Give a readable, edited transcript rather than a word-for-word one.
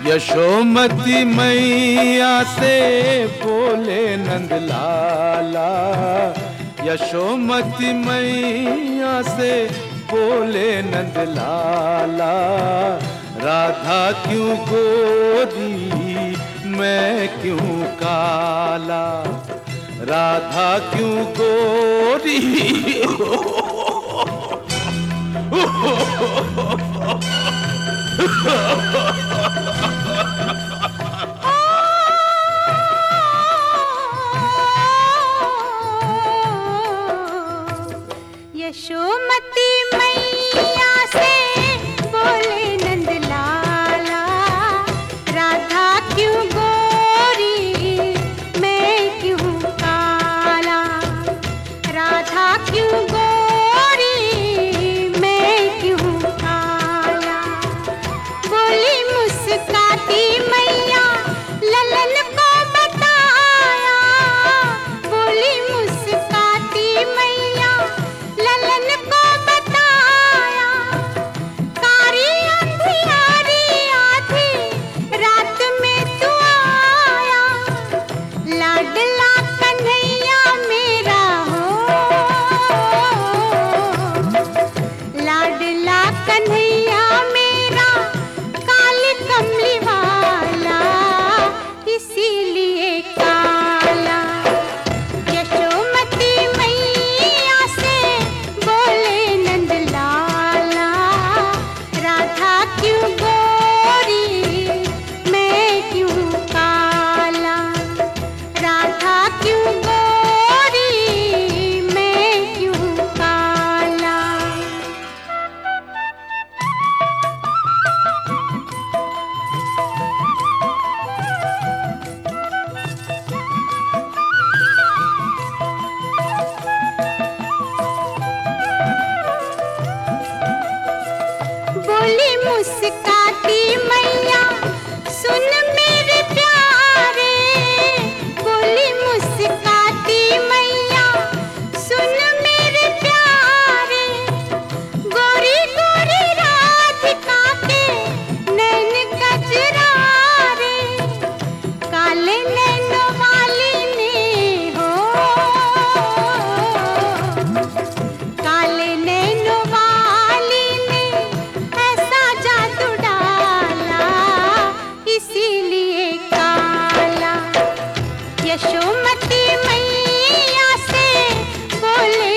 यशोमती मैया से बोले नंद लाला, यशोमती मैया से बोले नंद लाला, राधा क्यों गोरी मैं क्यों काला, राधा क्यों गोरी यशोमती मैया से बोले नंद लाला, राधा क्यों गोरी मैं क्यों काला, राधा क्यों गोरी मैं क्यों काला। बोली मुस्काती मैया ललन को बताया, बोली मुस्काती मैया ललन को बताया, कारी अंधियारी आधी रात में तू आया, लाडला कन्हैया मेरा हो, लाडला कन्हैया मेरा काली कमली वाला इसीलिए काला। यशोमती मैया से बोले नंद लाला, राधा क्यों गोरी मैं क्यों काला, राधा क्यों गोरी मैं क्यों काला। बोली मुस्काती मैया सुन मेरे प्यारे, बोली मुस्काती मैया सुन मेरे प्यारे, गोरी गोरी राधिका के नैन कजरारे, काले नैनों वाली ने हो, काले नैनों वाली ने ऐसा जादू डाला इसीलिए काला। यशोमती मैया से बोले